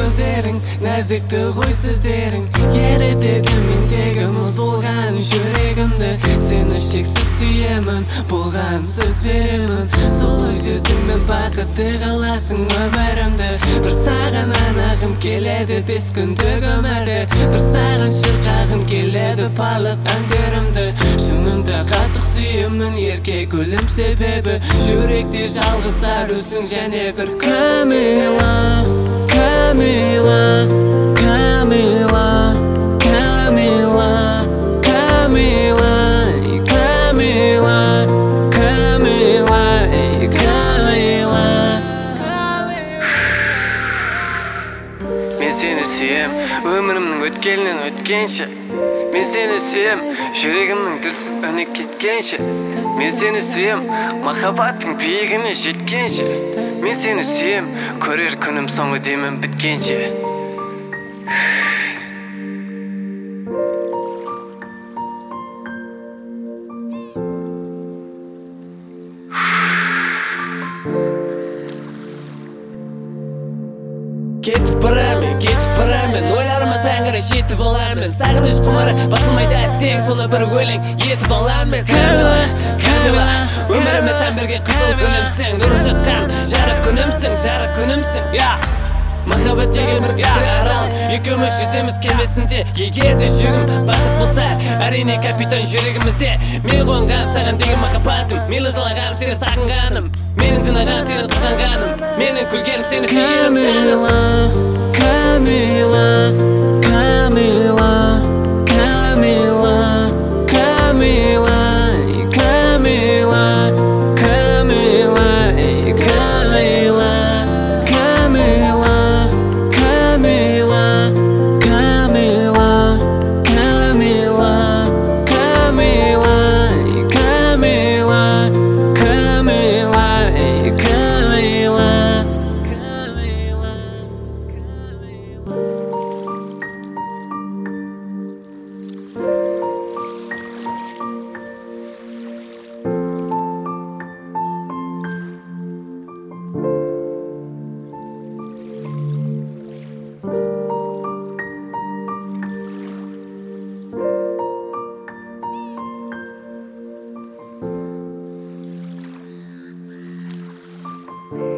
көздерің, нәзікті ғой сөздерің. Ерітеді мендегі мұз болған жүрегімді. Сені шексіз сүйемін, болған сөз беремін. Сұлу жүзіңмен бақытты қаласың өмірімді. Бір саған анағым келеді бес күндік өмірді. Бір саған шырқағым келеді барлық әндерімді. Шынында қатық сүйемін ерке гүлім себебі. Жүректе жалғыз арусың және бір Камила, Камила, Камила, Камила, Камила, Камила, Камила, Камила. Мен сені сүйем, өмірімнің өткенінен өткенше. Мен сені сүйем, жүрегімнің дүрсін үні кеткенше. Мен сені сүйем, махаббаттың биігіне жеткенше. Мен сені сүйем, көрер күнім соңғы демім біткенше. Кетіп барамын, ойларыма сәңгірі жетіп аламын. Сағыныш құмары басылмайды әттең, соны бір өлең етіп аламын. Камила, Камила, өміріме сән берген қызыл гүлімсің. Нұр шашқан жарық күнімсің, Махаббат деген бір тіпті арал, екеуміз жүземіз кемесінде. Егер де жүрегім бақыт болса, әрине капитан жүрегімізде. Мен қонған саған деген махаббатым, мені жылағаным сені сағынғаным, менің жинағаным сені қызғанғаным, менің күлгенім сені сүйіп жаным. Камила, Камила, Камила, Камила, Камила, Камила, Камила, Камила, Камила, Камила, Камила, Камила, Камила, Камила, Камила. Thank